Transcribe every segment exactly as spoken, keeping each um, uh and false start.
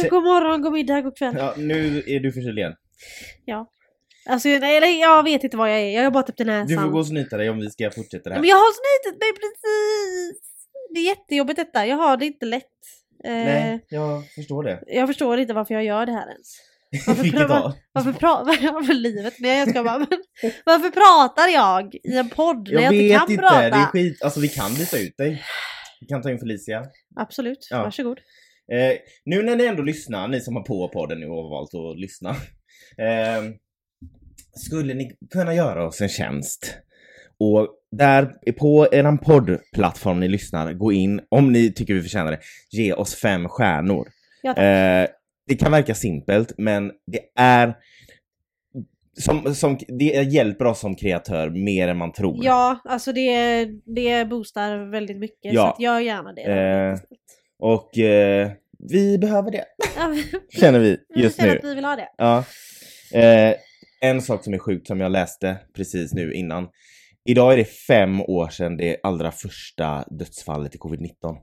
eh, god morgon, god middag, god kväll. Ja, nu är du förkyld igen. Ja. Alltså, nej, jag vet inte vad jag är. Jag har bara typ den här. Du får gå och snyta dig om vi ska fortsätta det här. Men jag har snytit mig precis. Det är jättejobbigt detta. Jag har det inte lätt. Eh, Nej, jag förstår det. Jag förstår inte varför jag gör det här ens. Varför, Vilket pra- dag? varför pratar jag för livet? Nej, jag ska bara, men, varför pratar jag i en podd när jag, jag inte kan vet inte, prata? det är skit. Alltså vi kan byta ut dig. Vi kan ta in Felicia. Absolut, Ja. varsågod. Eh, nu när ni ändå lyssnar, ni som har på podden nu och har valt att lyssna. Eh, skulle ni kunna göra oss en tjänst? Och där på er poddplattform ni lyssnar, gå in, om ni tycker vi förtjänar det, ge oss fem stjärnor. Ja, tack. Eh, det kan verka simpelt, men det är som, som, det hjälper oss som kreatör mer än man tror. Ja, alltså det, det boostar väldigt mycket, Ja. så att gör gärna det. Eh, och eh, vi behöver det, Ja, känner vi vi just känner nu. att vi vill ha det. Ja. Eh, en sak som är sjukt som jag läste precis nu innan. Idag är det fem år sedan det allra första dödsfallet i covid nitton.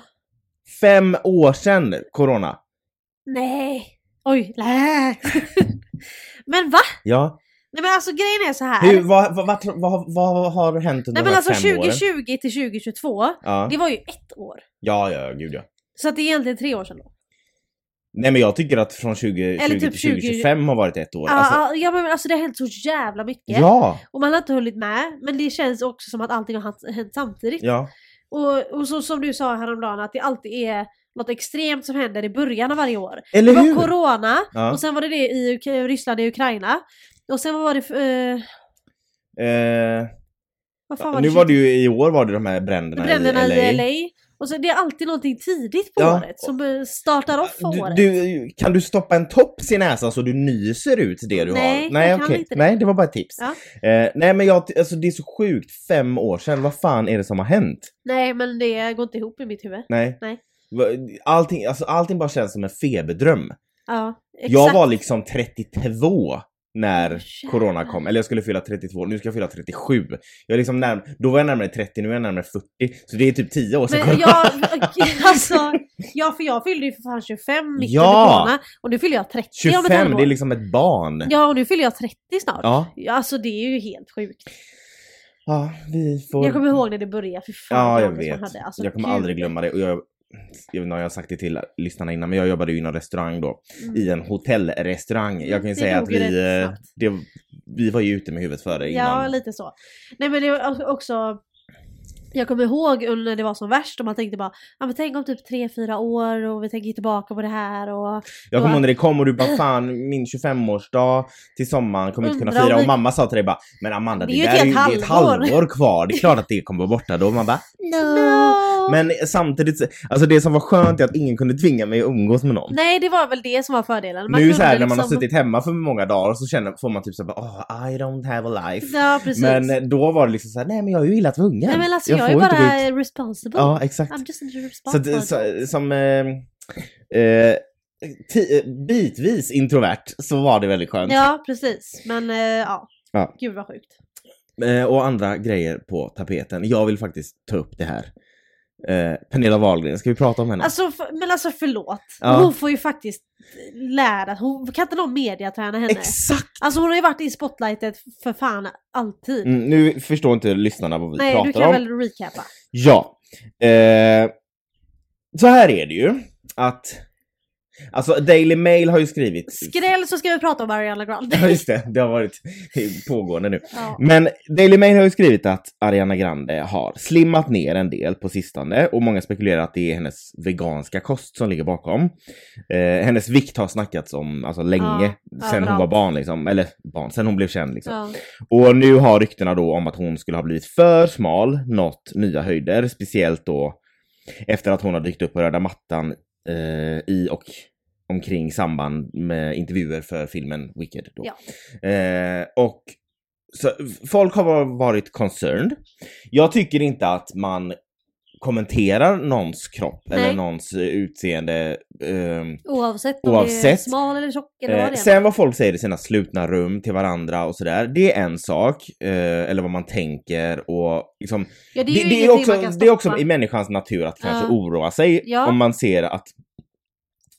Fem år sedan corona. Nej. Oj, nej. Men va? Ja. Nej men alltså grejen är så här. Hur, vad, vad, vad, vad, vad har hänt under Nej men de här alltså fem åren? tjugo tjugo till tjugo tjugotvå, Ja. det var ju ett år. Ja, ja, gud ja. Så att det är egentligen tre år sedan då. Nej men jag tycker att från tjugo tjugo typ till tjugo tjugo tjugofem har varit ett år. Ja, Alltså, ja men alltså det har hänt så jävla mycket. ja, Och man har inte hållit med. Men det känns också som att allting har hänt- hänt samtidigt. ja. Och, och så som du sa häromdagen, att det alltid är något extremt som händer i början av varje år. Eller det var hur? corona, Ja. och sen var det det i Uk- Ryssland och Ukraina. Och sen var det... Eh, Eh, vad fan var nu det? var det ju i år var det de här bränderna, bränderna i L A. i L A. Och så det är alltid någonting tidigt på Ja. året som eh, startar off året. Du, du, kan du stoppa en tops i näsan så du nyser ut det du Nej, har? Nej, jag kan okej. inte det. Nej, det var bara ett tips. Ja. Eh, nej, men jag, alltså, det är så sjukt. Fem år sedan. Vad fan är det som har hänt? Nej, men det går inte ihop i mitt huvud. Nej. Nej. Va- Allting, alltså, allting bara känns som en feberdröm. Ja, exakt. Jag var liksom trettiotvå när Jävlar. corona kom. Eller jag skulle fylla trettiotvå, nu ska jag fylla trettiosju. Jag är liksom närm- då var jag närmare trettio, nu är jag närmare fyrtio. Så det är typ tio år sedan Men corona. jag, alltså, ja för jag fyllde ju för fan tjugofem mitt Ja. under corona. Och nu fyller jag trettio om ett tjugofem, halvår. det är liksom ett barn. Ja, och nu fyller jag trettio snart. Ja. Alltså det är ju helt sjukt. Ja, vi får... Jag kommer ihåg när det börrade. Fy fan, Ja, vad jag ångest man vet. hade. Alltså, jag kommer gud. aldrig glömma det. Och jag, jag vet inte om jag har sagt det till lyssnarna innan, men jag jobbade ju inom restaurang då. Mm. I en hotellrestaurang. Jag kan ju Det säga att tog ju vi, rätt eh, snabbt. det, vi var ju ute med huvudet före innan. Ja, lite så. Nej men det var också... Jag kommer ihåg när det var som värst och man tänkte bara, ja men tänk om typ tre fyra år och vi tänker tillbaka på det här och... Jag kommer ihåg när det kom och du bara, fan, min tjugofemårsdag till sommaren kommer inte kunna Undrar om fira. Och vi- mamma sa till dig bara, men Amanda, det, Det är ju där ett är ju helt det är ett halvår. halvår kvar. Det är klart att det kommer vara borta då. Och man bara, No. men samtidigt, alltså det som var skönt är att ingen kunde tvinga mig att umgås med någon. Nej, det var väl det som var fördelen. Man Nu så här kunde när man har liksom- suttit hemma för många dagar så känner, får man typ så här, oh, I don't have a life. Ja, precis. Men eh, då var det liksom så här, nej men jag har ju gillat ungen. Nej men alltså jag, är får inte gå bara ut. responsible. Ja, exakt. I'm just a Så, responsible. att, så som eh, eh, ti- bitvis introvert så var det väldigt skönt. Ja, precis. Men eh, ja. Ja. Gud vad sjukt. Eh, och andra grejer på tapeten. Jag vill faktiskt ta upp det här. Eh, Pernilla Wahlgren, ska vi prata om henne? Alltså, för, men alltså förlåt. Ja. Hon får ju faktiskt lära. Hon kan inte någon mediaträna henne. Exakt! Alltså hon har ju varit i spotlightet för fan alltid. Mm, nu förstår inte lyssnarna vad vi Nej, pratar du kan om. väl recapa. Ja. Eh, så här är det ju. Att alltså Daily Mail har ju skrivit. Skräll så ska vi prata om Ariana Grande. Ja just det, det har varit pågående nu. Ja. Men Daily Mail har ju skrivit att Ariana Grande har slimmat ner en del på sistone. Och många spekulerar att det är hennes veganska kost som ligger bakom. Eh, hennes vikt har snackats om alltså länge. Ja, sen hon överallt. var barn liksom. Eller barn, sen hon blev känd liksom. Ja. Och nu har ryktena då om att hon skulle ha blivit för smal, nått nya höjder. Speciellt då efter att hon har dykt upp på röda mattan eh, i och omkring samband med intervjuer för filmen Wicked då. Ja. Eh, och så, folk har varit concerned. Jag tycker inte att man kommenterar någons kropp Nej. eller någons eh, utseende. ehm, Oavsett om det är Oavsett. smal eller tjock eller vad Eh, det är. sen vad folk säger i sina slutna rum till varandra och sådär, det är en sak. Eh, eller vad man tänker och liksom, Ja, det, det är ju det, är ingenting också, man kan det är också stoppa. i människans natur att kanske Ja. oroa sig Ja. om man ser att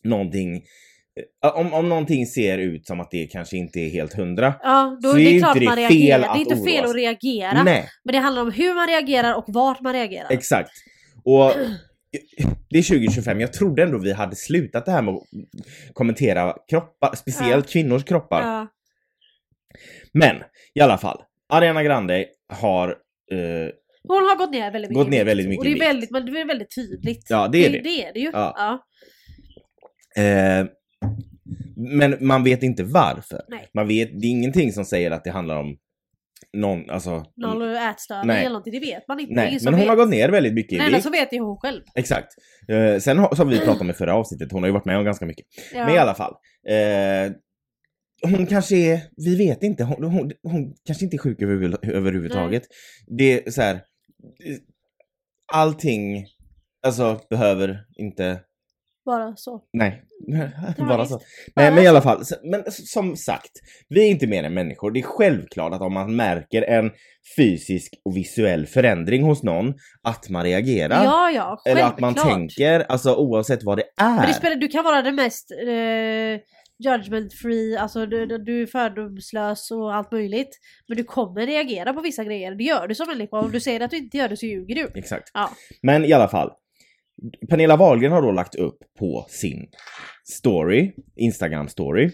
någonting, om, om någonting ser ut som att det kanske inte är helt hundra, ja, då så är det, är klart inte det man fel reagerar. Det är att inte fel oroas. att reagera. Nej. Men det handlar om hur man reagerar och vart man reagerar. Exakt. Och det är tjugo tjugofem. Jag trodde ändå vi hade slutat det här med att kommentera kroppar, speciellt ja. kvinnors kroppar. Ja. Men i alla fall, Ariana Grande har uh, hon har gått ner väldigt mycket. Gått ner väldigt mycket. Och det är väldigt, men det är väldigt tydligt. Ja, det är det. Det, det är det ju. Ja. Ja. Uh, men man vet inte varför. Nej. Man vet, det är ingenting som säger att det handlar om någon, alltså... Någon ätstörning eller någonting, det vet man inte. Nej, men hon vet. har gått ner väldigt mycket i vikt. Nej, så vet ju hon själv. Exakt. Uh, sen har, som vi pratade om i förra avsnittet, hon har ju varit med om ganska mycket. Ja. Men i alla fall. Uh, hon kanske är, vi vet inte, hon, hon, hon kanske inte är sjuk över, överhuvudtaget. Nej. Det är så här, allting, alltså behöver inte... Bara så. Nej, bara så. Nej, men i alla fall, men som sagt, vi är inte mer än människor. Det är självklart att om man märker en fysisk och visuell förändring hos någon, att man reagerar. Ja, ja, självklart. Eller att man tänker, alltså oavsett vad det är. Men det spelar, du kan vara den mest eh, judgment free, alltså du, du är fördomslös och allt möjligt. Men du kommer reagera på vissa grejer. Det gör du som människa. Om du säger att du inte gör det så ljuger du. Exakt. Ja. Men i alla fall. Pernilla Wahlgren har då lagt upp på sin story, Instagram story,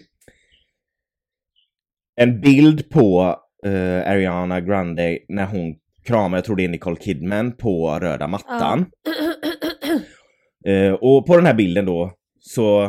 en bild på uh, Ariana Grande när hon kramar, jag tror det är Nicole Kidman, på röda mattan. Ja. uh, och på den här bilden då så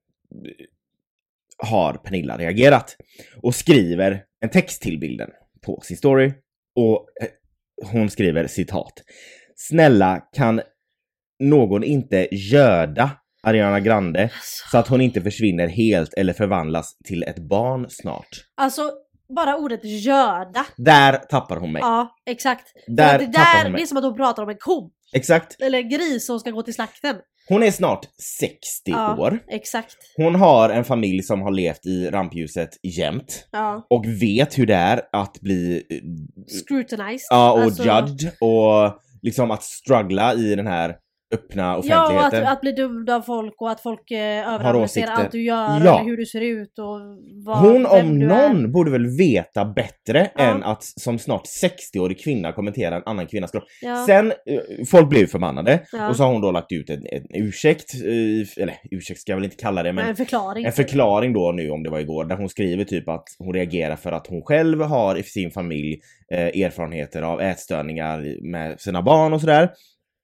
har Pernilla reagerat och skriver en text till bilden på sin story. Och uh, hon skriver citat: snälla, kan någon inte göda Ariana Grande alltså, så att hon inte försvinner helt eller förvandlas till ett barn snart. Alltså, bara ordet göda. Där tappar hon mig. Ja, exakt. Där det, tappar där, hon mig. Det är som att hon pratar om en ko. Exakt. Eller gris som ska gå till slakten. Hon är snart sextio ja, år. Exakt. Hon har en familj som har levt i rampljuset jämt. Ja. Och vet hur det är att bli... scrutinized. Ja, och alltså... judged. Och liksom att struggla i den här öppna offentligheten. Ja, och att, att bli dömd av folk och att folk eh, överanalyserar allt du gör ja. eller hur du ser ut och vad, hon om någon är. Borde väl veta bättre ja. än att som snart sextio-årig kvinna kommentera en annan kvinnas kropp. Ja. Sen, folk blev förbannade ja. och så har hon då lagt ut en, en ursäkt, eller ursäkt ska jag väl inte kalla det, men en förklaring. En förklaring då nu, om det var igår, där hon skriver typ att hon reagerar för att hon själv har i sin familj eh, erfarenheter av ätstörningar med sina barn och sådär.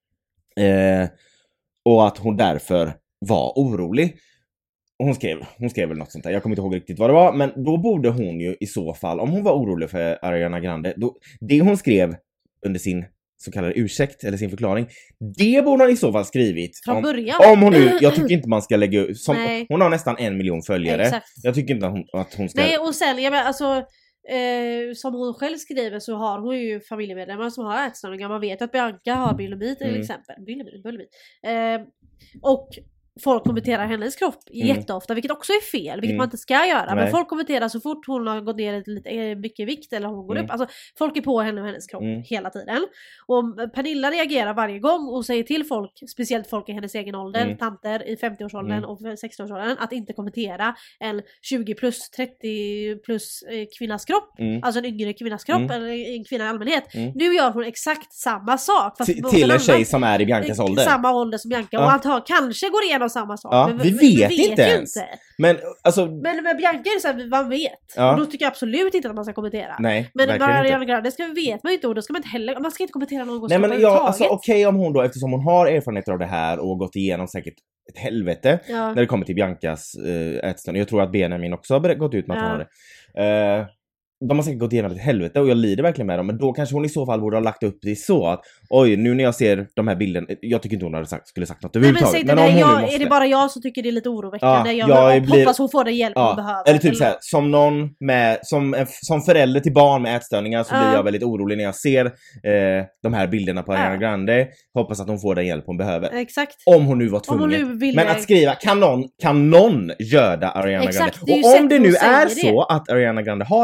Eh, Och att hon därför var orolig. Och hon skrev, hon skrev väl något sånt där. Jag kommer inte ihåg riktigt vad det var. Men då borde hon ju i så fall, om hon var orolig för Ariana Grande, då, det hon skrev under sin så kallade ursäkt, eller sin förklaring, det borde hon i så fall skrivit. Från om, början. Om hon nu, jag tycker inte man ska lägga ut, som, hon har nästan en miljon följare. Exakt. Jag tycker inte att hon, att hon ska... Nej, och sen, jag menar, alltså... Eh, som hon själv skriver så har hon ju familjemedlemmar som har ätstörningar. Man vet att Bianca har bulimi till mm. exempel. Bulimi, bulimi. Eh, och folk kommenterar hennes kropp mm. jätteofta, vilket också är fel, vilket mm. man inte ska göra. Nej. Men folk kommenterar så fort hon har gått ner lite mycket vikt eller hon går mm. upp. Alltså folk är på henne och hennes kropp mm. hela tiden. Och Pernilla reagerar varje gång och säger till folk, speciellt folk i hennes egen ålder, mm. tanter i femtioårsåldern mm. och sextioårsåldern, att inte kommentera en tjugo plus, trettio plus kvinnas kropp. Mm. Alltså en yngre kvinnas kropp mm. eller en kvinna i allmänhet. Mm. Nu gör hon exakt samma sak. Fast T- till en tjej som är i Biancas ålder. Samma ålder som Bianca. Ja. Och antar kanske går igenom samma sak. Ja, men vi, vi vet, vet inte ens. Inte. Men, alltså... men med Bianca är det så här, man vet. Ja. Och då tycker jag absolut inte att man ska kommentera. Nej, men verkligen Ariana Grande ska vi vet man inte, och då ska man inte heller, man ska inte kommentera någon. Nej, men ja, alltså okej okay, om hon då, eftersom hon har erfarenheter av det här och gått igenom säkert ett helvete ja. när det kommer till Biancas äh, ätstörning. Jag tror att Benjamin också har gått ut med att ja. hon har det. Uh, de har säkert gått igenom ett helvete och jag lider verkligen med dem. Men då kanske hon i så fall borde ha lagt upp det så att oj, nu när jag ser de här bilderna, jag tycker inte hon hade sagt, skulle sagt något överhuvudtaget. Men, men, men om hon jag, måste... är det bara jag som tycker det är lite oroväckande? Ja, jag, jag blir... hoppas hon får den hjälp ja, hon behöver. Eller typ eller... så här, som någon med, som, en, som förälder till barn med ätstörningar så ja. blir jag väldigt orolig när jag ser eh, de här bilderna på Ariana ja. Grande. Hoppas att hon får den hjälp hon behöver. Exakt. Om hon nu var tvungen. Nu men att skriva, kan någon, kan någon göda Ariana Exakt, Grande? Och om det nu är det. så att Ariana Grande har en ätstörning,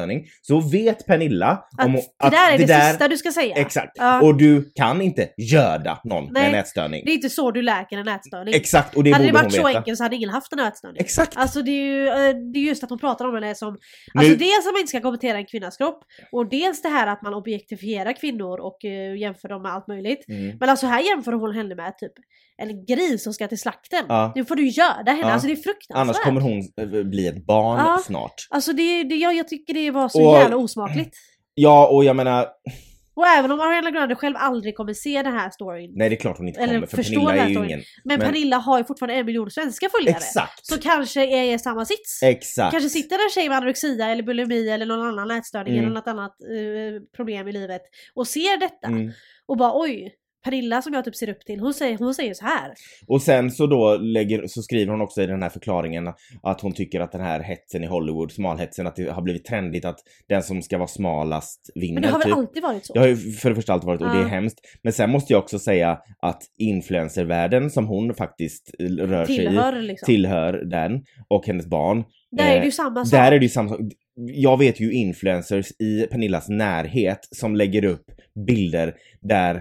ätstörning så vet Pernilla att, om, det att där är det, det där, sista du ska säga. Exakt. Ja. Och du kan inte göda någon Nej, med en ätstörning. Det är inte så du läker en ätstörning. Exakt, och det hade borde det hon varit så veta. enkelt så hade ingen haft en ätstörning. Exakt. Alltså det är ju det är just att hon pratar om det som alltså Nu... dels att man inte ska kommentera en kvinnas kropp och dels det här att man objektifierar kvinnor och uh, jämför dem med allt möjligt. Mm. Men alltså här jämför hon henne med typ en gris som ska till slakten. Ja. Nu får du göra henne, Ja. alltså det är fruktansvärt. Annars kommer hon äh, bli ett barn Ja. snart. Alltså det, det, jag, jag tycker det var så Och- jävla osmakligt. Ja, och jag menar, Och även om Ariana Grande själv aldrig kommer se den här storyn. nej det är klart hon inte Eller kommer, för förstår Pernilla den här är ju storyn. ingen. Men, Men- Pernilla har ju fortfarande en miljon svenska följare. Exakt. Så kanske är i samma sits. Exakt. Kanske sitter en tjej med anorexia eller bulimi eller någon annan ätstörning Mm. eller något annat eh, problem i livet och ser detta Mm. och bara oj, Pernilla som jag typ ser upp till, hon säger, hon säger så här. Och sen så då lägger, så skriver hon också i den här förklaringen att hon tycker att den här hetsen i Hollywood, smalhetsen, att det har blivit trendigt att den som ska vara smalast vinner. Men det har väl typ. alltid varit så? Det har ju för det första alltid varit, och det är Ja. hemskt. Men sen måste jag också säga att influencervärlden som hon faktiskt rör Tillhör sig i, liksom. tillhör den, och hennes barn. Där är eh, det ju samma sak. Där är det ju samma sak. Jag vet ju influencers i Pernillas närhet som lägger upp bilder där,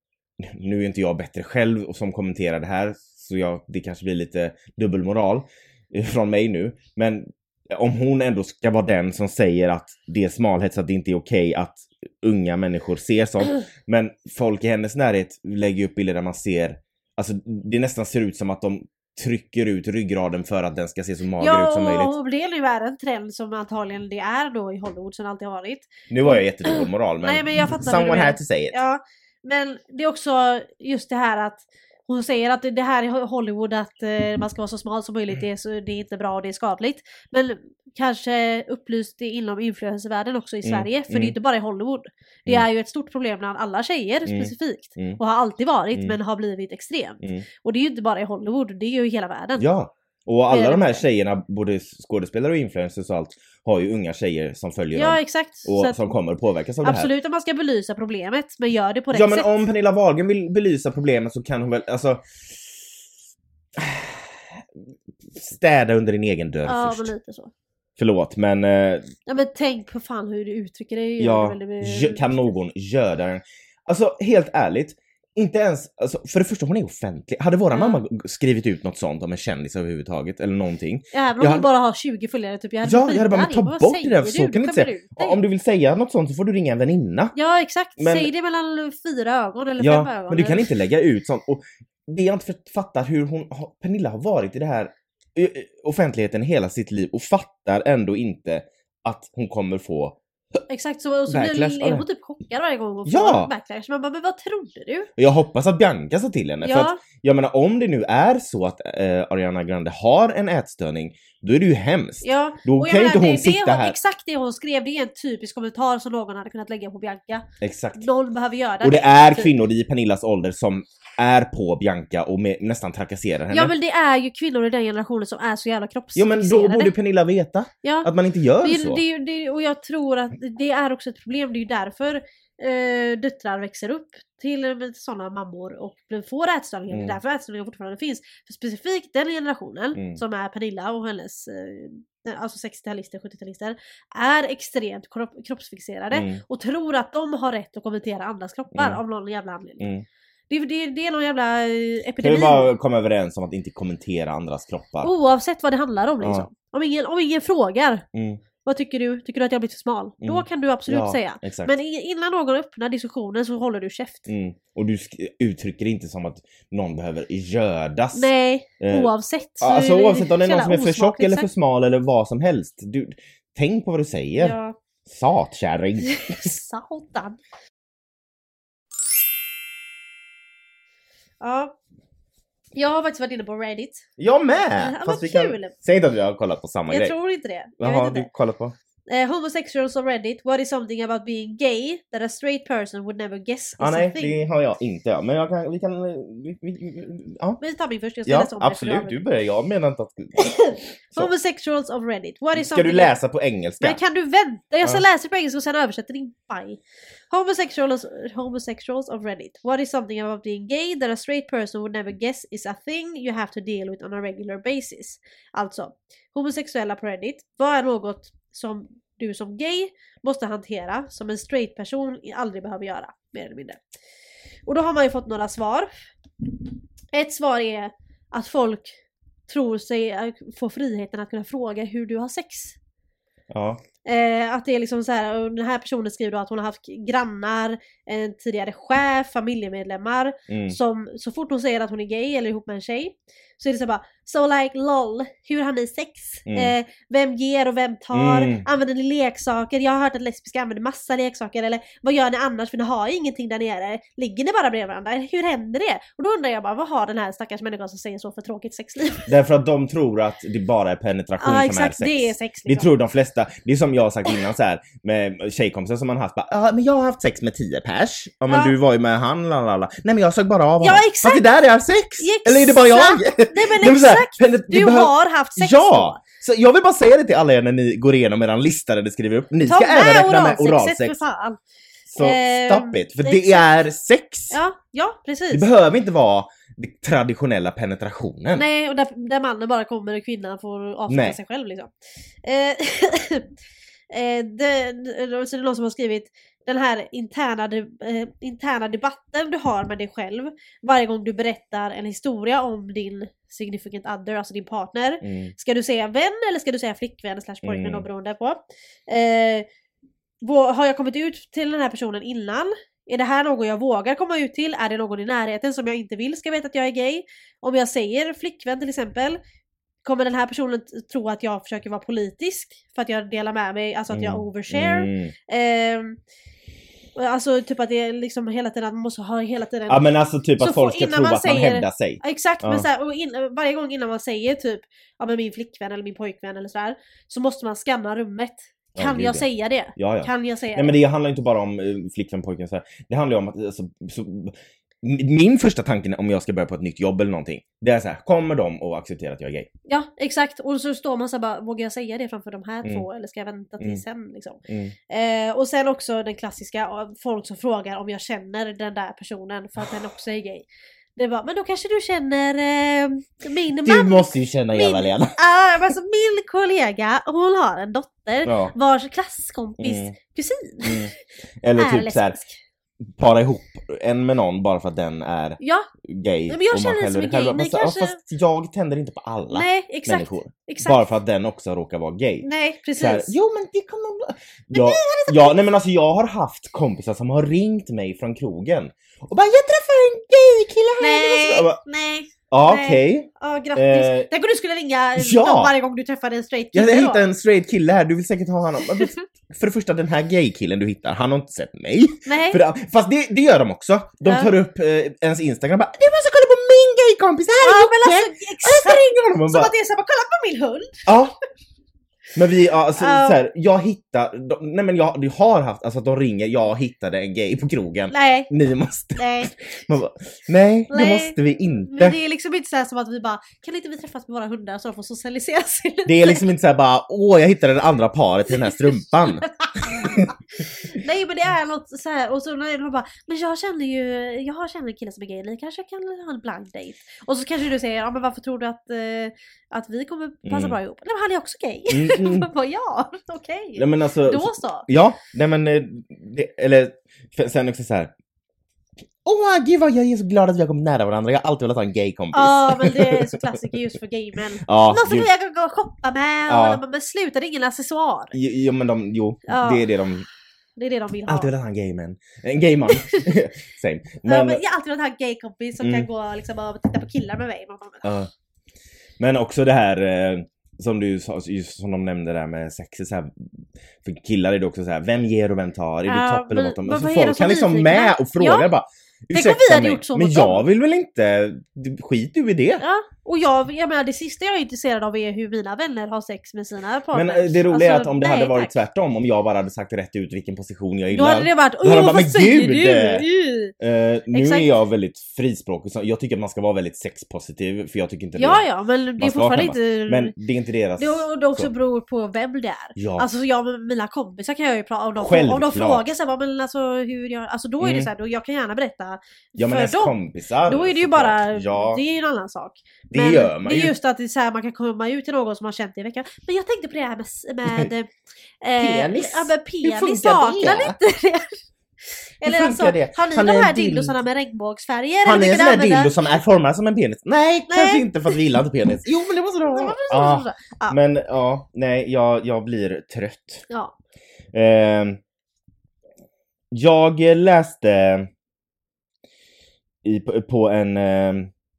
nu är inte jag bättre själv och som kommenterar det här, så jag, det kanske blir lite dubbelmoral från mig nu, men om hon ändå ska vara den som säger att det är smalhet, så att det inte är okej att unga människor ser sånt, men folk i hennes närhet lägger upp bilder där man ser, alltså det nästan ser ut som att de trycker ut ryggraden för att den ska se så mager ut som möjligt. Ja, och det nu är en trend som antagligen det är då i Hollywood som det alltid har varit. Nu var jag jättedubbelmoral, men, Nej, men jag fattar vad du someone menar. had to say it. Ja, men det är också just det här att hon säger att det här i Hollywood att eh, man ska vara så smal som möjligt, det är, så, det är inte bra och det är skadligt. Men kanske upplyst det inom influencervärlden också i Mm, Sverige, för mm. det är inte bara i Hollywood. Det Mm. är ju ett stort problem bland alla tjejer Mm, specifikt. mm. Och har alltid varit, Mm. men har blivit extremt. Mm. Och det är ju inte bara i Hollywood, det är ju i hela världen. Ja, och Det alla är de här det. tjejerna, både skådespelare och influencers och allt, har ju unga tjejer som följer Ja, dem exakt. och Så att, som kommer att påverkas av det här. absolut att man ska belysa problemet, men gör det på rätt Ja, men sätt. om Pernilla Wahlgren vill belysa problemet så kan hon väl, alltså, städa under din egen dörr Ja, först. men lite så. Förlåt, men eh, Ja, men tänk på fan hur du uttrycker dig. ja, Gör det väldigt- gö- kan någon göda den? Alltså, helt ärligt, inte ens, alltså, för det första, hon är offentlig. Hade våra Ja. mamma skrivit ut något sånt om en kändis överhuvudtaget, eller någonting? Även om Jag hon hade- bara har tjugo följare typ. Jag hade Ja, jag hade bara, men skitarg. ta Vad bort det säger där, du? så kan du inte säga. skämmer ut dig. Om du vill säga något sånt så får du ringa en väninna. Ja, exakt. Men- Säg det mellan fyra ögon eller fem Ja, ögon. men du kan inte lägga ut sånt. Och det jag inte fattar hur hon, har- Pernilla har varit i det här eh, offentligheten hela sitt liv och fattar ändå inte att hon kommer få. Exakt, så, och så Backlash blir, av är det. hon typ chockad varje gång hon får Ja! backlash. Man bara, men vad trodde du? Jag hoppas att Bianca sa till henne. För Ja, att, jag menar, om det nu är så att eh, Ariana Grande har en ätstörning, då är det ju hemskt. ja. Då Och jag kan ju menar, inte hon det, det sitta hon, här. Exakt det hon skrev, det är en typisk kommentar som någon hade kunnat lägga på Bianca. Exakt. Någon behöver göra Och det är typ. kvinnor i Pernillas ålder som är på Bianca och med, nästan trakasserar henne. Ja, men det är ju kvinnor i den generationen som är så jävla Ja, kroppsfixerade. men då borde Pernilla veta Ja. att man inte gör Det, så. det, det, och jag tror att det är också ett problem. Det är ju därför eh, döttrar växer upp till eh, sådana mammor och får ätstörningar. Mm. Det är därför ätstörningar fortfarande finns. För specifikt den generationen Mm. som är Pernilla och hennes eh, alltså sextiotalister, sjuttio-talister är extremt kropp, kroppsfixerade Mm. och tror att de har rätt att kommentera andras kroppar Mm. av någon jävla anledning. Mm. Det, det, det är någon jävla eh, Kan vi epidemi. bara komma överens om att inte kommentera andras kroppar? Oavsett vad det handlar om Ja. liksom. Om ingen, om ingen frågar. Mm. Vad tycker du? Tycker du att jag har blivit för smal? Mm. Då kan du absolut Ja, säga. exakt. Men i- innan någon öppnar diskussionen så håller du käft. Mm. Och du sk- uttrycker inte som att någon behöver gödas. Nej, Eh, oavsett. Ja, alltså Så oavsett om det är så någon som är jävla för tjock osmakligt eller för sagt. smal eller vad som helst. Du, tänk på vad du säger. Ja. Satkärring. Satan. Ja. Jag har faktiskt varit inne på Reddit. Jag med! Ja, Fast vad vi kan... kul. Säg inte att vi har kollat på samma Jag grej. tror inte det. Jag Jaha, vet du inte. kollat på? Eh, homosexuals on Reddit. What is something about being gay that a straight person would never guess is Ah, a nej, thing? det har jag inte. Ja. Men jag kan, vi kan... Vi, vi, ja, Men ta min först. Jag ska ja läsa om det. absolut. Du börjar. Jag menar inte att... Så. Homosexuals of Reddit. What is Ska du something läsa på engelska? Men kan du vänta? Jag ska Ja. läsa på engelska och sen översätta din baj. Homosexuals, homosexuals of Reddit. What is something about being gay that a straight person would never guess is a thing you have to deal with on a regular basis? Alltså, homosexuella på Reddit. Vad är något som du som gay måste hantera som en straight person aldrig behöver göra, mer eller mindre. Och då har man ju fått några svar. Ett svar är att folk tror sig få friheten att kunna fråga hur du har sex. Ja. Eh, att det är liksom så här, och den här personen skriver då att hon har haft grannar, en tidigare chef, familjemedlemmar mm. som så fort hon säger att hon är gay eller ihop med en tjej så är det så bara, so like lol, hur har ni sex? Mm. Eh, vem ger och vem tar? Mm. Använder ni leksaker? Jag har hört att lesbiska använder massa leksaker, eller vad gör ni annars för ni har ju ingenting där nere? Ligger ni bara bredvid varandra? Hur händer det? Och då undrar jag bara, vad har den här stackars människan som säger så för tråkigt sexliv? Därför att de tror att det bara är penetration ah, som exakt, är sex. Det är sex liksom. Det tror de flesta. Det är som jag har sagt innan så här med tjejkompisar som man har haft, bara, ja men jag har haft sex med tio pers. Ja men ja. Du var ju med han, lalala. Nej men jag såg bara av honom. Ja exakt. Fast det där är sex. Exakt. Eller är det bara jag? Nej men exakt. Här, du behöver... har haft sex ja. Så jag vill bara säga det till alla er när ni går igenom eran lista där det skriver upp. Ni ska även räkna med oralsex. Så um, stop it. För exakt. Det är sex. Ja, ja precis. Det behöver inte vara den traditionella penetrationen. Nej, och där, där mannen bara kommer och kvinnan får avsluta sig själv liksom. Eh, eh, det, det, så det är någon som har skrivit den här interna, de, eh, interna debatten du har med dig själv varje gång du berättar en historia om din significant other, alltså din partner. Mm. Ska du säga vän eller ska du säga flickvän slash pojkvän mm. beroende på. Eh, vad, har jag kommit ut till den här personen innan? Är det här någon jag vågar komma ut till? Är det någon i närheten som jag inte vill ska veta att jag är gay? Om jag säger flickvän till exempel, kommer den här personen tro att jag försöker vara politisk för att jag delar med mig, alltså att jag overshare? Mm. Eh, Alltså typ att det är liksom hela tiden att man måste ha hela tiden. Ja men alltså typ att folk ska tro man att säger, man hävdar sig. Exakt, ja. Men så här, och in, varje gång innan man säger typ ja men min flickvän eller min pojkvän eller så här, så måste man scanna rummet. Kan ja, jag det. säga det? Ja, ja. Kan jag säga Nej, det? Men det handlar inte bara om uh, flickvän, pojkvän så här. Det handlar ju om att alltså, så, min första tanke om jag ska börja på ett nytt jobb eller någonting, det är så här, kommer de att acceptera att jag är gay? Ja, exakt. Och så står man så här bara, vågar jag säga det framför de här mm. två eller ska jag vänta till mm. sen liksom? Mm. Eh, och sen också den klassiska, folk som frågar om jag känner den där personen för att den också är gay. Det var, men då kanske du känner eh, min Du man, måste ju känna Eva-Lena. Uh, alltså min kollega, hon har en dotter ja. vars klasskompis mm. kusin mm. Eller typ lesbisk. Så här, para ihop en med någon bara för att den är ja. gay. Men jag känner det som är gay. Men så, kanske... Fast jag tänder inte på alla Nej, exakt. människor. Exakt. Bara för att den också råkar vara gay. Nej, precis. Så här, jo men det kommer... Jag, ja, nej men alltså jag har haft kompisar som har ringt mig från krogen och bara, jag träffar en gay kille här. Nej, bara, nej. Ja, okej. Okay. Ja, grattis. Eh, Tänk om du skulle ringa ja. varje gång du träffade en straight kille. Jag hittar en straight kille här, du vill säkert ha honom. För det första, den här gay-killen du hittar, han har inte sett mig. Nej. För det, fast det, det gör de också. De ja. tar upp eh, ens Instagram och bara, du måste kolla på min gay-kompis, här är ja, Jocke. Alltså, och jag ska ringa honom. Och som bara, att det är så här, kolla på min hund. Ja. Men vi, alltså uh. så här, jag hittar, de, nej men jag, jag har haft, alltså att de ringer, jag hittade en gay på krogen. Nej. Ni måste. Nej. Man bara, nej, nej, det måste vi inte. Men det är liksom inte så här som att vi bara, kan inte vi träffas med våra hundar så de får socialisera sig lite? Det är liksom inte så här bara, åh jag hittade det andra paret till den här strumpan. Nej men det är något så här, och så när de bara, men jag känner ju, jag har känner en kille som är gay, ni kanske kan ha en blind date. Och så kanske du säger, ja men varför tror du att, eh, att vi kommer passa mm. bra ihop? Nej men han är också gay. Mm, mm. Bara, ja, okej. Okay. Nej, alltså, då så. Ja, nej men, det, eller sen också så här. Åh, gud vad jag är så glad att vi har kommit nära varandra. Jag har alltid velat ha en gay-kompis. Ja, men det är så klassiker just för gay-män. Ja, någon som jag kan gå och shoppa med. Ja. Och men sluta, det är ingen accessoar. Jo, jo men de, jo, ja. det är det de... Det är det de vill ha. Alltid velat ha en gay-man. En gay-man. Same. Men, ja, men jag har alltid velat ha en gay-kompis som mm. kan gå liksom, och titta på killar med mig. Ja. Men också det här... Eh, som du sa, just som de nämnde där med sex så här, för killar är det också så här, vem ger och vem tar, är du ja, topp eller något? Men, alltså, folk kan liksom med och fråga ja. bara, ursäkta mig, men jag vill väl inte, skit du i det. Ja, och jag, jag menar det sista jag är intresserad av är hur mina vänner har sex med sina partners. Men det roliga alltså, är att om det nej, hade varit tack. tvärtom, om jag bara hade sagt rätt ut vilken position jag gillar. Då hade det varit, åh vad bara, säger gud, du? Uh, nu Exakt. är jag väldigt frispråkig, så jag tycker att man ska vara väldigt sexpositiv, för jag tycker inte det. Ja, ja, men det är fortfarande inte... Men det är inte deras... Det, det också så. beror på vem det är. Ja. Alltså jag med mina kompisar kan jag ju prata om, de, om de frågar så här, men alltså hur jag... Alltså då är mm. det så här, då jag kan gärna berätta berätta ja, men för ens dem. kompisar. Då är det ju bara, ja. det är ju en annan sak. Det men gör man det är ju. just att det är så här, man kan komma ut till någon som har känt det i veckan. Men jag tänkte på det här med, med penis. Eh, ja, men penis saknar inte det. Eller alltså, det? har ni Han de här dild... dildosarna med regnbågsfärger? Har ni en sån här dildo som är formad som en penis? Nej, nej. kanske inte för att vi gillar inte penis. Jo, men det måste det vara. Ja. Ja. Men ja, nej, jag, jag blir trött. Ja. Eh, jag läste i, på, på en eh,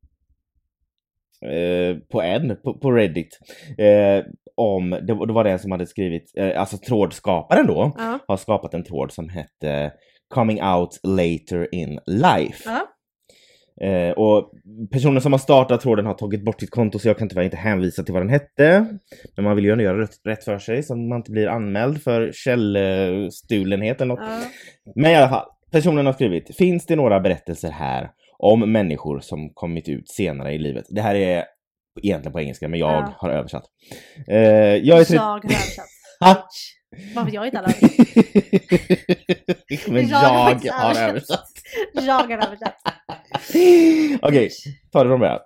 på en på, på Reddit eh, om det, det var den som hade skrivit eh, alltså trådskaparen då ja. har skapat en tråd som hette Coming Out Later in Life. Ja. Eh, och personen som har startat tråden har tagit bort sitt konto, så jag kan tyvärr inte hänvisa till vad den hette. Men man vill ju göra rätt, rätt för sig så man inte blir anmäld för källstulenhet eller något. Ja. Men i alla fall, personen har skrivit: finns det några berättelser här om människor som kommit ut senare i livet? Det här är egentligen på engelska, men jag ja. har översatt. Eh, jag är tre... Jag har översatt. Varför jag inte alla men jag, jag har översatt. Jag har översatt. Okej, okay, ta det från början.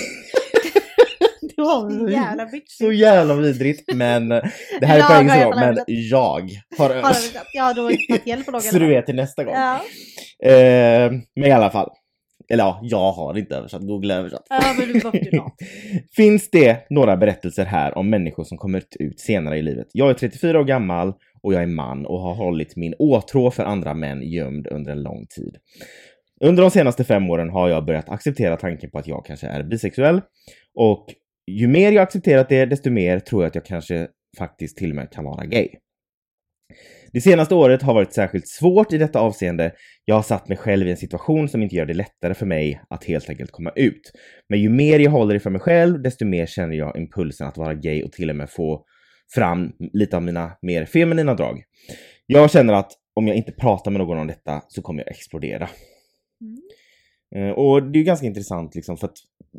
Det var jävla bitch. Så jävla vidrigt, men det här är på engelska då, men jag har översatt. Ja, då har jag fått hjälp på någon. Så du vet till nästa gång. Ja. Eh, men i alla fall. Eller ja, jag har inte översatt. Google översatt. Ja, men du var du då. Finns det några berättelser här om människor som kommer ut senare i livet? Jag är trettiofyra år gammal och jag är man och har hållit min åtrå för andra män gömd under en lång tid. Under de senaste fem åren har jag börjat acceptera tanken på att jag kanske är bisexuell. Och ju mer jag accepterat det, desto mer tror jag att jag kanske faktiskt till och med kan vara gay. Det senaste året har varit särskilt svårt i detta avseende. Jag har satt mig själv i en situation som inte gör det lättare för mig att helt enkelt komma ut. Men ju mer jag håller det för mig själv, desto mer känner jag impulsen att vara gay och till och med få fram lite av mina mer feminina drag. Jag känner att om jag inte pratar med någon om detta så kommer jag explodera. Mm. Och det är ju ganska intressant liksom, för att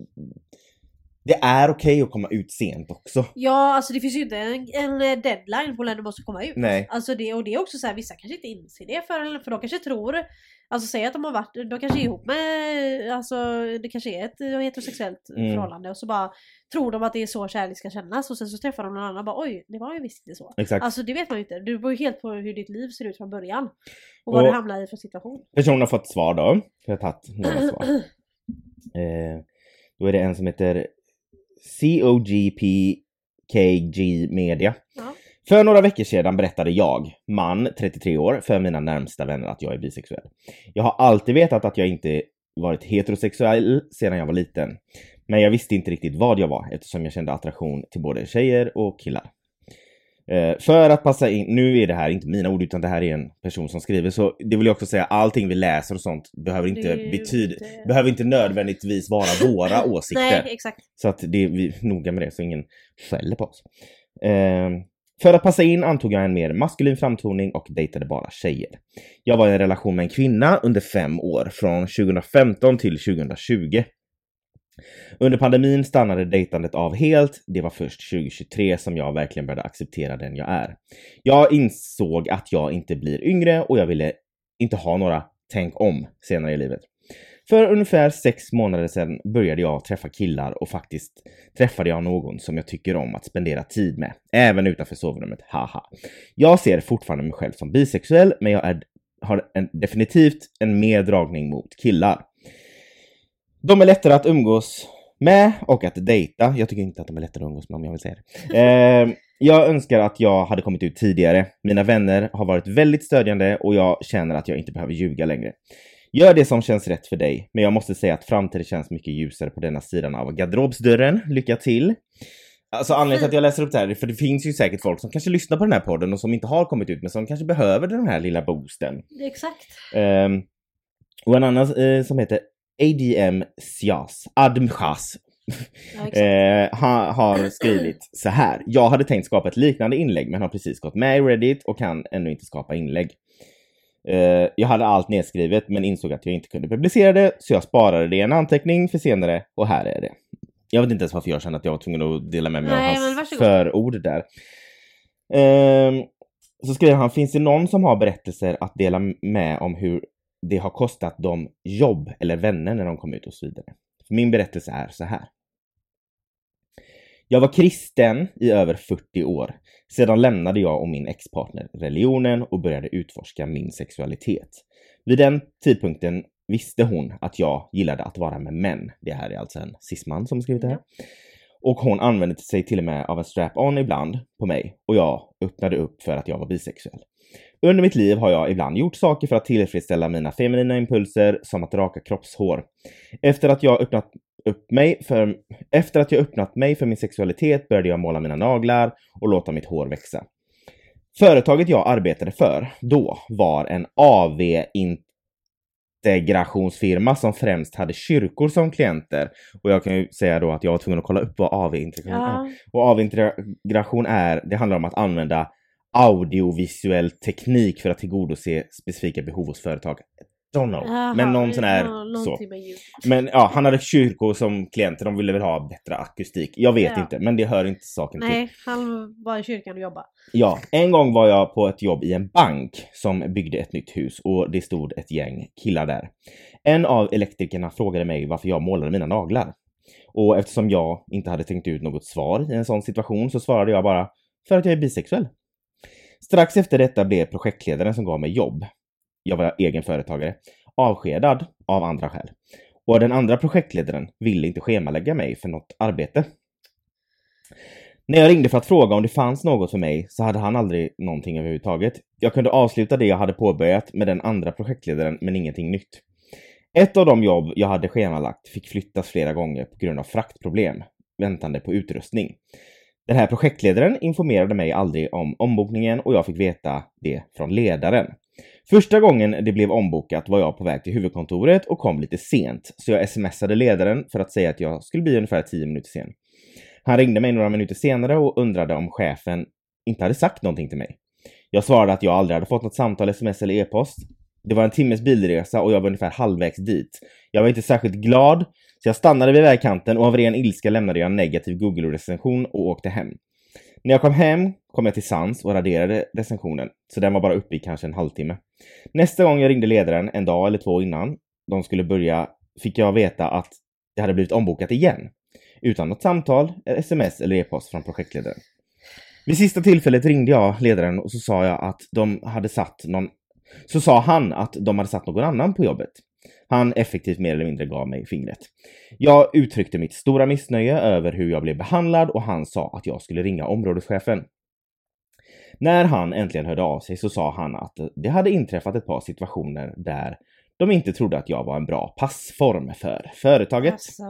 det är okej okay att komma ut sent också. Ja, alltså det finns ju inte en, en deadline på när du måste komma ut. Nej. Alltså det, och det är också så här, vissa kanske inte inser det för, för de kanske tror, alltså säg att de har varit, de kanske är ihop med, alltså det kanske är ett heterosexuellt mm. förhållande och så bara tror de att det är så kärlek ska kännas och sen så träffar de någon annan och bara oj, det var ju visst inte så. Exakt. Alltså det vet man ju inte, du beror ju helt på hur ditt liv ser ut från början och vad och du hamnar i för situation. Personen har fått svar då, jag har tagit några svar. eh, då är det en som heter C O G P K G Media. Ja. För några veckor sedan berättade jag, man trettiotre år, för mina närmsta vänner att jag är bisexuell. Jag har alltid vetat att jag inte varit heterosexuell sedan jag var liten. Men jag visste inte riktigt vad jag var eftersom jag kände attraktion till både tjejer och killar. Eh, för att passa in, nu är det här inte mina ord utan det här är en person som skriver, så det vill jag också säga, allting vi läser och sånt behöver inte betyda, det... behöver inte nödvändigtvis vara våra åsikter. Nej, exakt. Så att det är vi noga med det så ingen skäller på oss. Eh, för att passa in antog jag en mer maskulin framtoning och dejtade bara tjejer. Jag var i en relation med en kvinna under fem år, från tjugohundrafemton till tjugohundratjugo. Under pandemin stannade dejtandet av helt. Det var först tjugohundratjugotre som jag verkligen började acceptera den jag är. Jag insåg att jag inte blir yngre och jag ville inte ha några tänk om senare i livet. För ungefär sex månader sedan började jag träffa killar och faktiskt träffade jag någon som jag tycker om att spendera tid med. Även utanför sovrummet, haha. Jag ser fortfarande mig själv som bisexuell, men jag är, har en, definitivt en mer dragning mot killar. De är lättare att umgås med och att dejta. Jag tycker inte att de är lättare att umgås med, om jag vill säga det. Eh, jag önskar att jag hade kommit ut tidigare. Mina vänner har varit väldigt stödjande och jag känner att jag inte behöver ljuga längre. Gör det som känns rätt för dig. Men jag måste säga att framtiden känns mycket ljusare på denna sidan av garderobsdörren. Lycka till! Alltså anledningen till att jag läser upp det här är för det finns ju säkert folk som kanske lyssnar på den här podden och som inte har kommit ut men som kanske behöver den här lilla boosten. Exakt. Eh, och en annan eh, som heter A D M Sjas, Admchas, ja, eh, ha, har skrivit så här. Jag hade tänkt skapa ett liknande inlägg men har precis gått med i Reddit och kan ännu inte skapa inlägg. Eh, jag hade allt nedskrivet men insåg att jag inte kunde publicera det, så jag sparade det i en anteckning för senare och här är det. Jag vet inte ens varför jag kände att jag var tvungen att dela med mig Nej, av hans förord där. Eh, så skriver han, finns det någon som har berättelser att dela med om hur det har kostat dem jobb eller vänner när de kom ut och så vidare. Min berättelse är så här. Jag var kristen i över fyrtio år. Sedan lämnade jag och min ex-partner religionen och började utforska min sexualitet. Vid den tidpunkten visste hon att jag gillade att vara med män. Det här är alltså en cisman som skrivit det här. Och hon använde sig till och med av en strap-on ibland på mig. Och jag öppnade upp för att jag var bisexuell. Under mitt liv har jag ibland gjort saker för att tillfredsställa mina feminina impulser, som att raka kroppshår. Efter att jag öppnat upp mig för, efter att jag öppnat mig för min sexualitet började jag måla mina naglar och låta mitt hår växa. Företaget jag arbetade för då var en A V-integrationsfirma som främst hade kyrkor som klienter. Och jag kan ju säga då att jag var tvungen att kolla upp vad A V-integration ja. är. Och A V-integration är, det handlar om att använda audiovisuell teknik för att tillgodose specifika behov hos företag. Don't know. Aha, men någon sån här så. Men ja, han hade kyrkor som klienter. De ville väl ha bättre akustik. Jag vet ja. inte, men det hör inte saken Nej, till. Nej, han var i kyrkan och jobbade. Ja, en gång var jag på ett jobb i en bank som byggde ett nytt hus och det stod ett gäng killar där. En av elektrikerna frågade mig varför jag målade mina naglar. Och eftersom jag inte hade tänkt ut något svar i en sån situation så svarade jag bara för att jag är bisexuell. Strax efter detta blev projektledaren som gav mig jobb. Jag var egen företagare, avskedad av andra skäl. Och den andra projektledaren ville inte schemalägga mig för något arbete. När jag ringde för att fråga om det fanns något för mig så hade han aldrig någonting överhuvudtaget. Jag kunde avsluta det jag hade påbörjat med den andra projektledaren men ingenting nytt. Ett av de jobb jag hade schemalagt fick flyttas flera gånger på grund av fraktproblem, väntande på utrustning. Den här projektledaren informerade mig aldrig om ombokningen och jag fick veta det från ledaren. Första gången det blev ombokat var jag på väg till huvudkontoret och kom lite sent, så jag smsade ledaren för att säga att jag skulle bli ungefär tio minuter sen. Han ringde mig några minuter senare och undrade om chefen inte hade sagt någonting till mig. Jag svarade att jag aldrig hade fått något samtal, sms eller e-post. Det var en timmes bilresa och jag var ungefär halvvägs dit. Jag var inte särskilt glad, så jag stannade vid vägkanten och av ren ilska lämnade jag en negativ Google-recension och åkte hem. När jag kom hem kom jag till sans och raderade recensionen, så den var bara uppe i kanske en halvtimme. Nästa gång jag ringde ledaren en dag eller två innan de skulle börja fick jag veta att det hade blivit ombokat igen. Utan något samtal, sms eller e-post från projektledaren. Vid sista tillfället ringde jag ledaren och så sa jag att de hade satt någon Så sa han att de hade satt någon annan på jobbet. Han effektivt mer eller mindre gav mig fingret. Jag uttryckte mitt stora missnöje över hur jag blev behandlad och han sa att jag skulle ringa områdeschefen. När han äntligen hörde av sig så sa han att det hade inträffat ett par situationer där de inte trodde att jag var en bra passform för företaget. Alltså.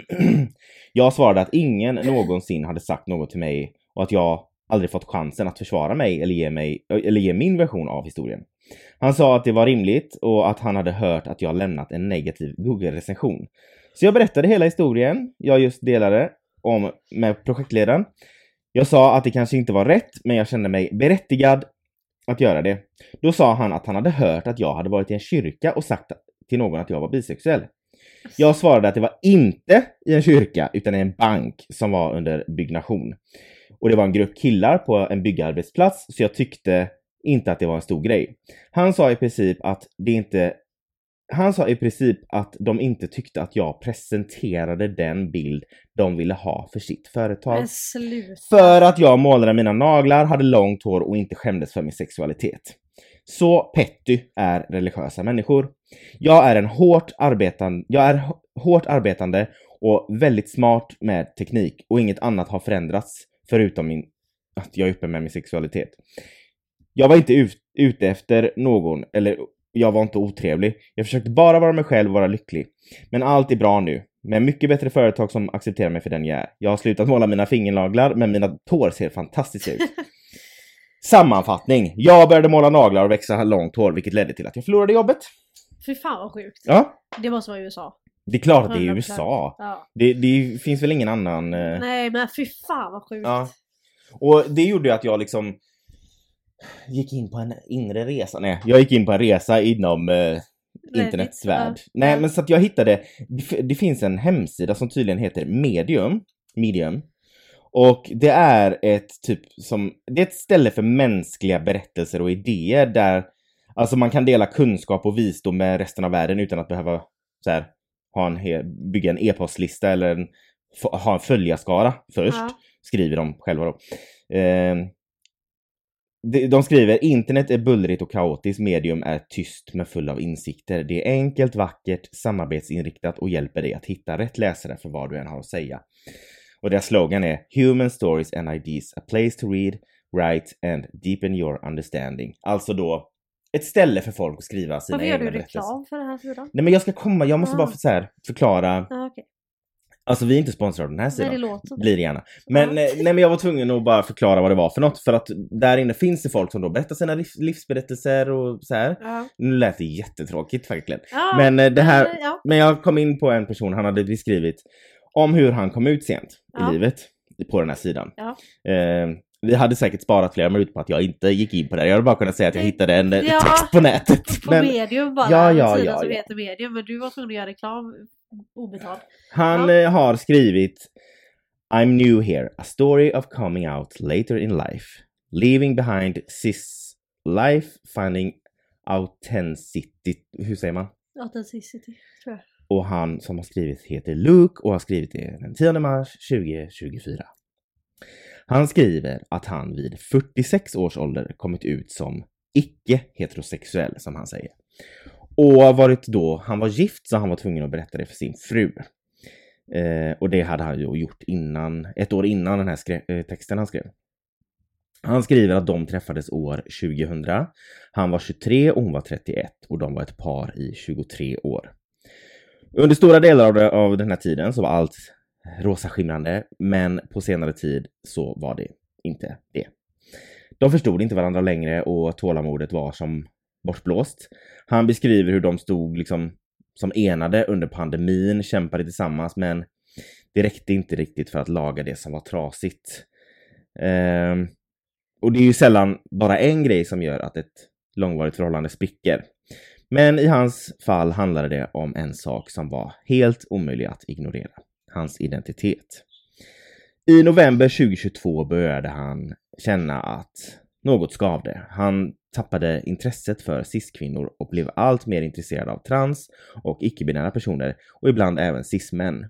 Jag svarade att ingen någonsin hade sagt något till mig och att jag aldrig fått chansen att försvara mig eller ge, mig, eller ge min version av historien. Han sa att det var rimligt och att han hade hört att jag lämnat en negativ Google-recension. Så jag berättade hela historien jag just delade om med projektledaren. Jag sa att det kanske inte var rätt, men jag kände mig berättigad att göra det. Då sa han att han hade hört att jag hade varit i en kyrka och sagt till någon att jag var bisexuell. Jag svarade att det var inte i en kyrka utan i en bank som var under byggnation. Och det var en grupp killar på en byggarbetsplats, så jag tyckte inte att det var en stor grej. Han sa i princip att det inte Han sa i princip att de inte tyckte att jag presenterade den bild de ville ha för sitt företag. För att jag målade mina naglar, hade långt hår och inte skämdes för min sexualitet. Så petty är religiösa människor. Jag är en hårt arbetande, jag är hårt arbetande och väldigt smart med teknik och inget annat har förändrats förutom min, att jag är uppe med min sexualitet. Jag var inte ut, ute efter någon, eller jag var inte otrevlig. Jag försökte bara vara mig själv och vara lycklig. Men allt är bra nu. Med mycket bättre företag som accepterar mig för den jag är. Jag har slutat måla mina fingernaglar, men mina tår ser fantastiska ut. Sammanfattning. Jag började måla naglar och växa långt hår, vilket ledde till att jag förlorade jobbet. Fy fan vad sjukt. Ja. Det måste vara i U S A. Det är klart att det är i U S A. Ja. Det, det finns väl ingen annan... Eh... Nej, men fy fan vad sjukt. Ja. Och det gjorde att jag liksom... gick in på en inre resa. Nej, jag gick in på en resa inom eh, internets värld. Ja. Nej, men så att jag hittade det, det finns en hemsida som tydligen heter Medium, Medium. Och det är ett typ som det är ett ställe för mänskliga berättelser och idéer där Alltså man kan dela kunskap och visdom med resten av världen utan att behöva så här, ha en he- bygga en e-postlista eller en, f- ha en följarskara först. Ja. Skriver de själva då. Eh, de, de skriver, internet är bullrigt och kaotiskt, medium är tyst men full av insikter. Det är enkelt, vackert, samarbetsinriktat och hjälper dig att hitta rätt läsare för vad du än har att säga. Och deras slogan är Human Stories and Ideas, a place to read, write and deepen your understanding. Alltså då ett ställe för folk att skriva sina egna berättelser. Varför gör du reklam för den här sidan? Nej men jag ska komma, jag måste ah. bara för, så här, förklara. Ah, okay. Alltså vi är inte sponsrade av den här sidan. Nej, det låter. Blir det gärna. Men, ah. nej, men jag var tvungen att bara förklara vad det var för något. För att där inne finns det folk som då berättar sina liv, livsberättelser och så här. Ah. Nu lät det jättetråkigt faktiskt. Ah. Men det här, men, ja. men jag kom in på en person, han hade beskrivit om hur han kom ut sent ah. i livet på den här sidan. Ja. Eh, vi hade säkert sparat flera minuter på att jag inte gick in på det. Jag hade bara kunnat säga att jag hittade en ja, text på nätet. På men, medium bara. Ja, ja, sidan ja, som ja. heter medium. Men du var tvungen att göra reklam obetald. Han ja. har skrivit I'm new here. A story of coming out later in life. Leaving behind cis life. Finding authenticity. Hur säger man? Authenticity, tror jag. Och han som har skrivit heter Luke och har skrivit det den tionde mars tjugo tjugofyra. Han skriver att han vid fyrtiosex års ålder kommit ut som icke-heterosexuell, som han säger. Och varit då, han var gift så han var tvungen att berätta det för sin fru. Eh, och det hade han ju gjort innan, ett år innan den här skre- texten han skrev. Han skriver att de träffades år tjugohundra. Han var tjugotre och hon var trettioett och de var ett par i tjugotre år. Under stora delar av, det, av den här tiden så var allt rosa skimrande, men på senare tid så var det inte det. De förstod inte varandra längre och tålamodet var som bortblåst. Han beskriver hur de stod liksom som enade under pandemin, kämpade tillsammans, men det räckte inte riktigt för att laga det som var trasigt. Ehm, och det är ju sällan bara en grej som gör att ett långvarigt förhållande spricker. Men i hans fall handlade det om en sak som var helt omöjlig att ignorera. Hans identitet. I november tjugohundratjugotvå började han känna att något skavde. Han tappade intresset för cis-kvinnor och blev allt mer intresserad av trans- och icke-binära personer och ibland även cis-män.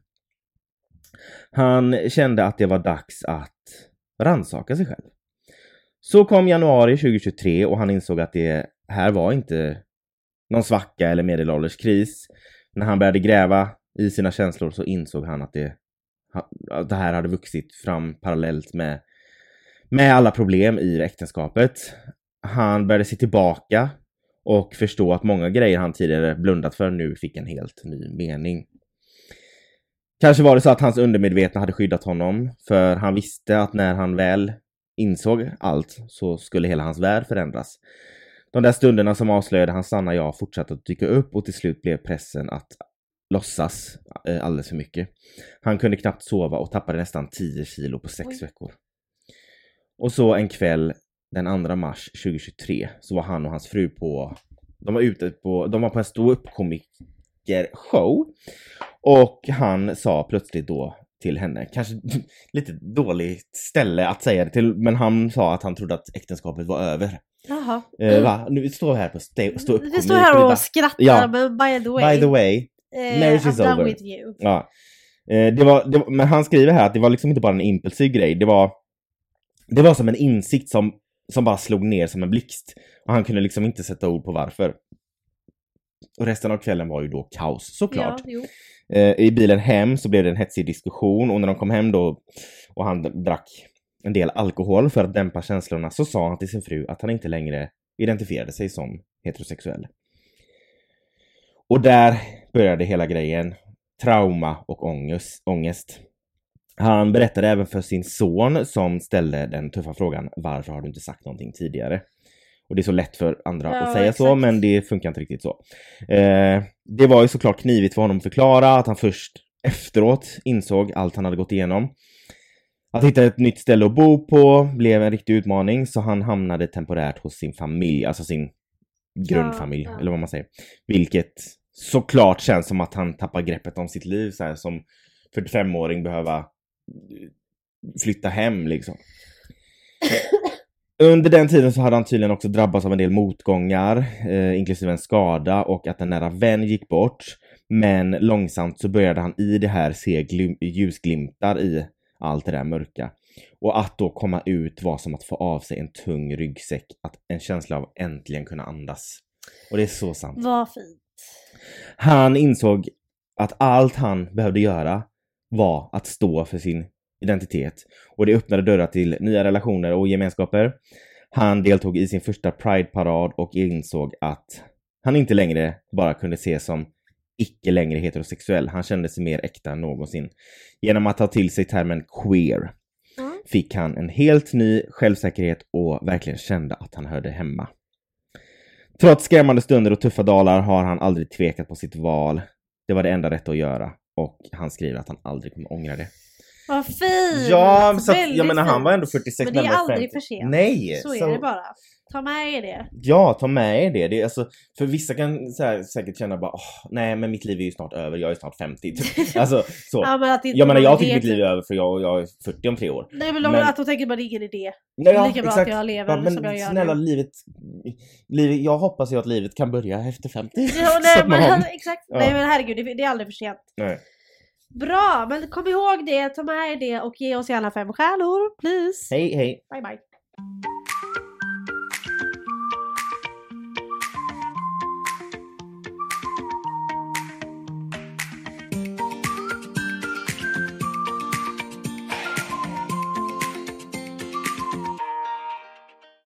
Han kände att det var dags att rannsaka sig själv. Så kom januari tjugohundratjugotre och han insåg att det här var inte någon svacka eller medelålderskris. När han började gräva i sina känslor så insåg han att det, att det här hade vuxit fram parallellt med, med alla problem i äktenskapet. Han började se tillbaka och förstå att många grejer han tidigare blundat för nu fick en helt ny mening. Kanske var det så att hans undermedvetna hade skyddat honom, för han visste att när han väl insåg allt så skulle hela hans värld förändras. De där stunderna som avslöjade hans sanna jag fortsatte att dyka upp och till slut blev pressen att låtsas eh, alldeles för mycket. Han kunde knappt sova och tappade nästan tio kilo på sex Oj. veckor. Och så en kväll den andra mars tjugohundratjugotre så var han och hans fru på de var ute på de var på en stå-upp-komiker-show och han sa plötsligt då till henne, kanske lite dåligt ställe att säga det till, men han sa att han trodde att äktenskapet var över. Jaha. Eh, va? Nu står vi här på stå, stå upp. Vi står här och skrattar, ja. Men by the way. By the way. Uh, marriage is over. With you. Ja. Eh, det var, det, men han skriver här att det var liksom inte bara en impulsiv grej. Det var, det var som en insikt som, som bara slog ner som en blixt. Och han kunde liksom inte sätta ord på varför. Och resten av kvällen var ju då kaos, såklart. Ja, eh, I bilen hem så blev det en hetsig diskussion. Och när de kom hem då och han drack en del alkohol för att dämpa känslorna så sa han till sin fru att han inte längre identifierade sig som heterosexuell. Och där började hela grejen. Trauma och ångest. ångest. Han berättade även för sin son som ställde den tuffa frågan: varför har du inte sagt någonting tidigare? Och det är så lätt för andra ja, att säga exakt. så, men det funkar inte riktigt så. Eh, det var ju såklart knivigt för honom att förklara att han först efteråt insåg allt han hade gått igenom. Att hitta ett nytt ställe att bo på blev en riktig utmaning, så han hamnade temporärt hos sin familj, alltså sin grundfamilj, ja, ja. eller vad man säger. Vilket såklart känns som att han tappar greppet om sitt liv, så här, som fyrtiofemåring behöva flytta hem liksom. Under den tiden så hade han tydligen också drabbats av en del motgångar, eh, inklusive en skada och att en nära vän gick bort. Men långsamt så började han i det här se glim- ljusglimtar i allt det där mörka. Och att då komma ut var som att få av sig en tung ryggsäck. Att en känsla av äntligen kunna andas. Och det är så sant. Vad fint. Han insåg att allt han behövde göra var att stå för sin identitet. Och det öppnade dörrar till nya relationer och gemenskaper. Han deltog i sin första Pride-parad och insåg att han inte längre bara kunde ses som icke längre heterosexuell. Han kände sig mer äkta än någonsin. Genom att ta till sig termen queer mm. fick han en helt ny självsäkerhet och verkligen kände att han hörde hemma. Trots skrämmande stunder och tuffa dalar har han aldrig tvekat på sitt val. Det var det enda rätta att göra. Och han skriver att han aldrig kommer ångra det. Vad fint! Ja, så att, jag menar han var ändå fyrtiosex. Men det är aldrig för sent. Nej! Så är så... det bara. Ta med er det. Ja, ta med er det. det är alltså, för vissa kan så här, säkert känna bara, oh, nej men mitt liv är ju snart över, jag är snart femtio. Alltså, så. Ja, men att det, jag menar jag tycker mitt liv är över för jag, jag är fyrtio om tre år. Nej men, men att de tänker bara det är ingen idé. Nej, ja, lika bra exakt. att jag lever ja, men som jag gör snälla nu. livet, livet, jag hoppas ju att livet kan börja efter femtio. Ja, nej, men, exakt. Ja. Nej men herregud, det, det är aldrig för sent. Nej. Bra, men kom ihåg det, ta med er det och ge oss gärna fem stjärnor, please. Hej, hej. Bye bye.